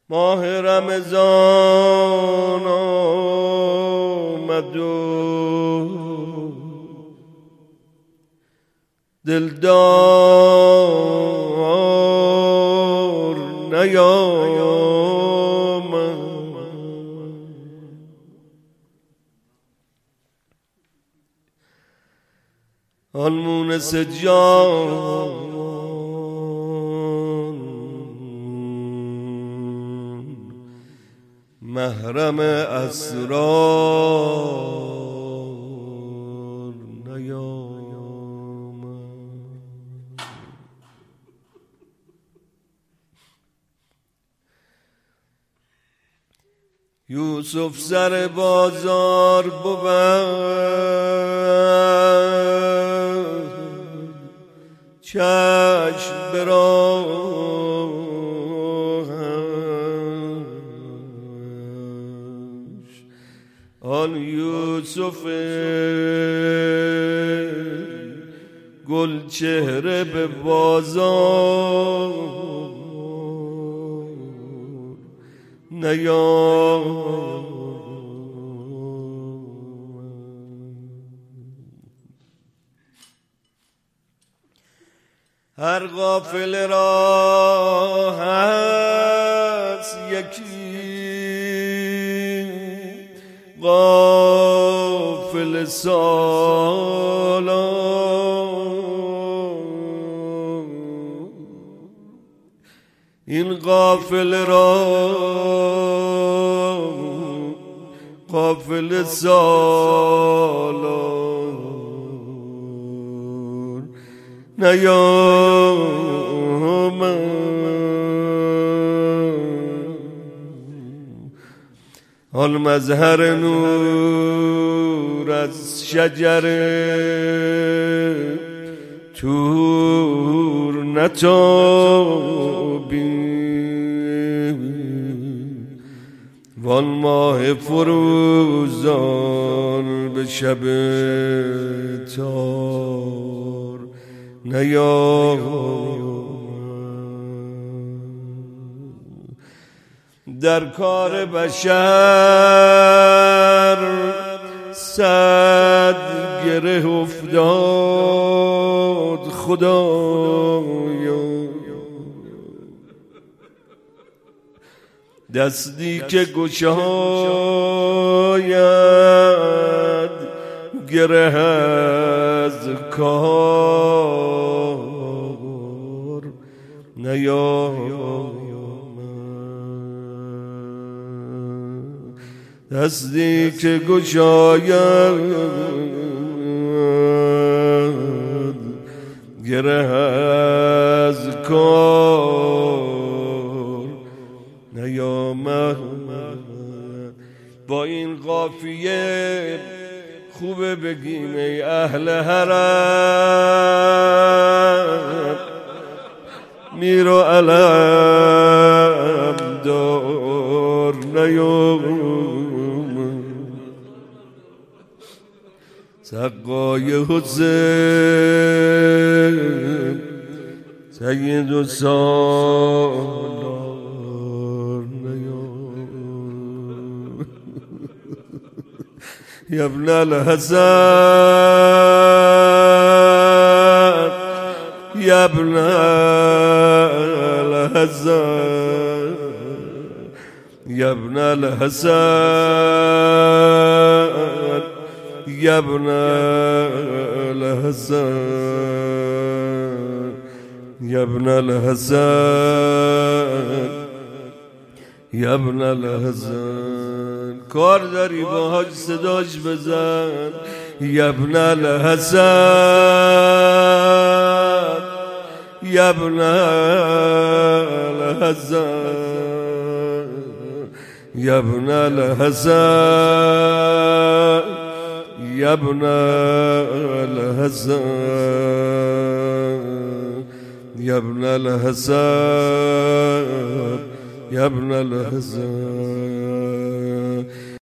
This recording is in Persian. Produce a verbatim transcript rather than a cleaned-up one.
ماه رمضان آمد و دلدار نیامد. آن مونس جان محرم اسرار نیامد. یوسف سر بازار بود چشم براهش، آن یوسف گل چهره به بازار نیامد. هر غافل را هست یکی غافل سالار، این غافل را غافل سالار نیامد. آن مظهر نور از شجر طور نتابید، وان ماه فروزان به شب تار نیامد. در کار بشر صد گره افتاد خدایا، دستی که گشاید گره از کار نیامد. دستی که گشاید گره از کار نیامد. با این قافیه خوبه بگیم ای اهل حرم میر و علم دار نیامد. سقای حسین سید و سالار نیامد. یا ابن الحسن یا ابن الحسن یا ابن الحسن یا ابن الحسن یا ابن الحسن یا ابن الحسن. کار داری با حاج صداش بزن. یا ابن الحسن یا ابن الحسن یا ابن الحسن یا ابن الحسن یا ابن الحسن یا ابن الحسن